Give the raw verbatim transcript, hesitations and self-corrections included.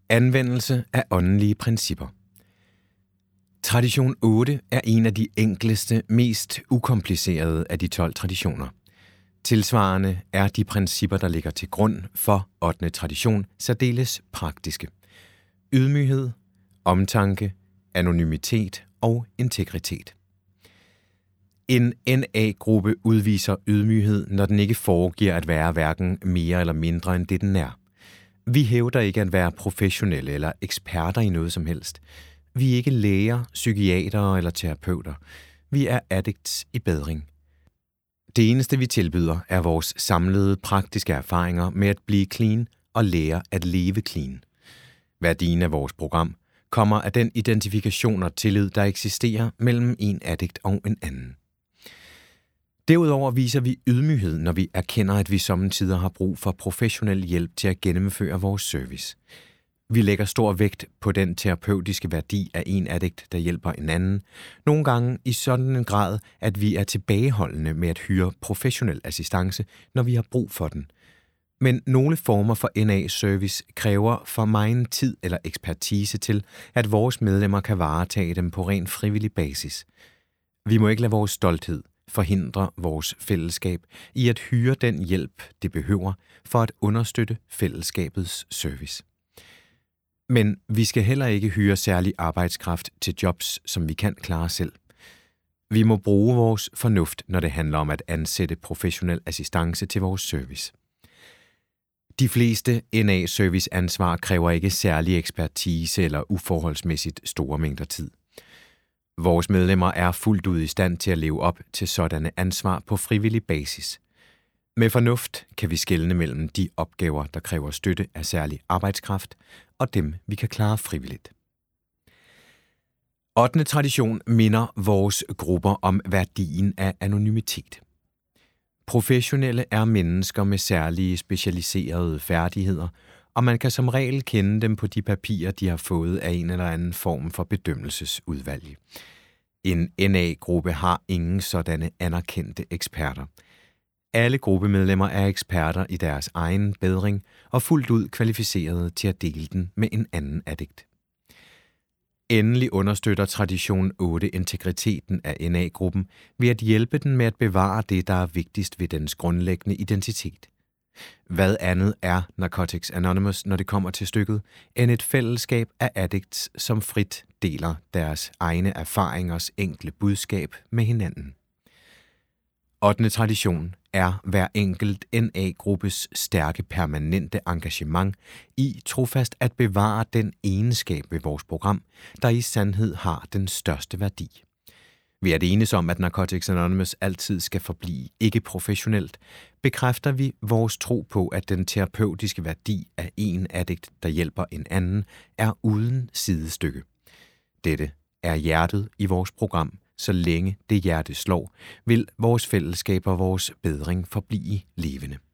Anvendelse af åndelige principper. Tradition otte er en af de enkleste, mest ukomplicerede af de tolv traditioner. Tilsvarende er de principper, der ligger til grund for ottende tradition, særdeles praktiske. Ydmyghed, omtanke, anonymitet og integritet. En N A-gruppe udviser ydmyghed, når den ikke foregiver at være hverken mere eller mindre end det, den er. Vi hævder ikke at være professionelle eller eksperter i noget som helst. Vi er ikke læger, psykiatere eller terapeuter. Vi er addicts i bedring. Det eneste, vi tilbyder, er vores samlede praktiske erfaringer med at blive clean og lære at leve clean. Værdien af vores program kommer af den identifikation og tillid, der eksisterer mellem en addict og en anden. Derudover viser vi ydmyghed, når vi erkender, at vi sommetider har brug for professionel hjælp til at gennemføre vores service. Vi lægger stor vægt på den terapeutiske værdi af en addict, der hjælper en anden, nogle gange i sådan en grad, at vi er tilbageholdende med at hyre professionel assistance, når vi har brug for den. Men nogle former for N A-service kræver for megen tid eller ekspertise til, at vores medlemmer kan varetage dem på ren frivillig basis. Vi må ikke lade vores stolthed forhindre vores fællesskab i at hyre den hjælp, det behøver for at understøtte fællesskabets service. Men vi skal heller ikke hyre særlig arbejdskraft til jobs, som vi kan klare selv. Vi må bruge vores fornuft, når det handler om at ansætte professionel assistance til vores service. De fleste N A-serviceansvar kræver ikke særlig ekspertise eller uforholdsmæssigt store mængder tid. Vores medlemmer er fuldt ud i stand til at leve op til sådanne ansvar på frivillig basis. Med fornuft kan vi skelne mellem de opgaver, der kræver støtte af særlig arbejdskraft, og dem, vi kan klare frivilligt. ottende tradition minder vores grupper om værdien af anonymitet. Professionelle er mennesker med særlige specialiserede færdigheder, og man kan som regel kende dem på de papirer, de har fået af en eller anden form for bedømmelsesudvalg. En N A-gruppe har ingen sådanne anerkendte eksperter. Alle gruppemedlemmer er eksperter i deres egen bedring og fuldt ud kvalificerede til at dele den med en anden addict. Endelig understøtter tradition otte integriteten af N A-gruppen ved at hjælpe den med at bevare det, der er vigtigst ved dens grundlæggende identitet. Hvad andet er Narcotics Anonymous, når det kommer til stykket, end et fællesskab af addicts, som frit deler deres egne erfaringers enkle budskab med hinanden. ottende tradition er hver enkelt N A-gruppes stærke permanente engagement i trofast at bevare den egenskab ved vores program, der i sandhed har den største værdi. Ved at enes om, at Narcotics Anonymous altid skal forblive ikke professionelt, bekræfter vi vores tro på, at den terapeutiske værdi af en addict, der hjælper en anden, er uden sidestykke. Dette er hjertet i vores program. Så længe det hjerte slår, vil vores fællesskab og vores bedring forblive levende.